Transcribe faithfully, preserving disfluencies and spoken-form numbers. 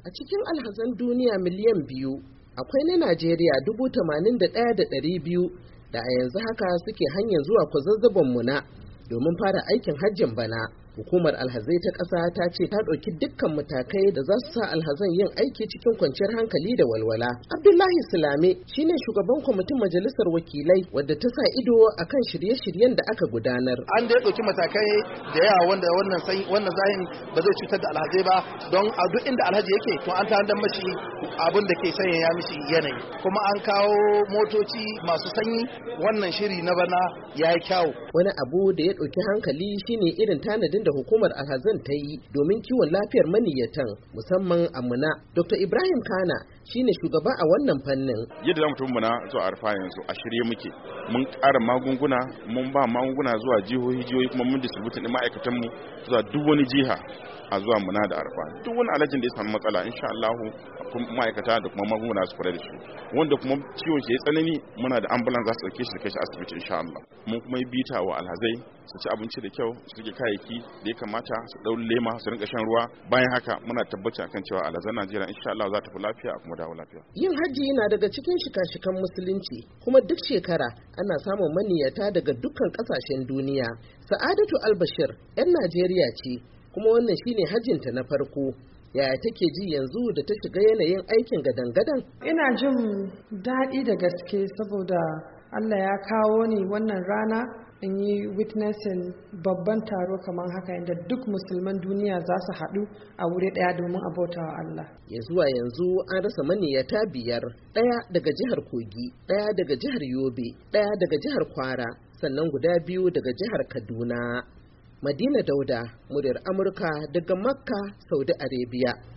A cikin alhazan duniya miliyan biyu, akwai na Najeriya dubu tamanin da ɗaya da ɗari biyu da a yanzu haka suke hanyar zuwa kwazazzabon Muna domin fara aikin hajjin bana. Hukumar alhazai ta ƙasa ta ce ta ɗauki dukkan matakai da za su sa alhazan yin aiki cikin kwanciyar hankali da walwala. Abdullahi Sulame shine shugaban kwamitin majalisar wakilai wadda ta sa ido akan shirye-shiryen da aka gudanar. An da ya ɗauki matakai da yawa wanda wannan wannan zahin ba zai cutar da alhazai ba, don a duk inda alhaji yake to an tanadar mashi abin da ke sanya ya mishi yanayi. Kuma an kawo motoci masu sanyi, wannan shiri na bana ya yi kyawu. Wani abu da ya ɗauki hankali shine irin tanadin da hukumar alhazan ta yi domin kiwon lafiyar maniyyatan musamman a Muna. Doktor Ibrahim Kana shine shugaba a wannan fannin. Yadda zamu tafi Muna zuwa Arfa yanzu a shirye muke. Mun ƙara magunguna, mun ba magunguna zuwa jihohi jihohi kuma mun distribute din ma'aikatan mu zuwa duk wani jiha a zuwa Muna da Arfa. Duk wani alhajin da ya samu matsala insha Allah ma'aikata da kuma magunguna su kula da shi. Wanda kuma ciwon shi ya tsanani muna da ambulance za su dauke shi da kai shi asibiti insha Allah. Mun kuma yi bita wa alhazai su ci abinci da kyau, su rike kayayyaki da ya kamata, su dau lema, su rinka shan ruwa. Bayan haka muna tabbaci akan cewa alhazan Najeriya insha Allah za ta fi lafiya kuma dawo lafiya. Yin hajji yana daga cikin shika-shikan musulunci, kuma duk shekara ana samun maniyata daga dukkan kasashen duniya. Sa'adatu Albashir 'yan Najeriya ce, kuma wannan shine hajjinta na farko. Yaya take ji yanzu da ta shiga yanayin aikin gadan-gadan? Ina jin daɗi da gaske saboda Allah ya kawo ni wannan rana in yi witnessing babban taro kamar haka inda duk musulman duniya za su haɗu a wuri ɗaya domin a bauta wa Allah. Ya zuwa yanzu an rasa maniyata biyar, ɗaya daga jihar Kogi, ɗaya daga jihar Yobe, ɗaya daga jihar Kwara, sannan guda biyu daga jihar Kaduna. Madina Dauda, muryar Amurka daga Makka, Saudi Arabia.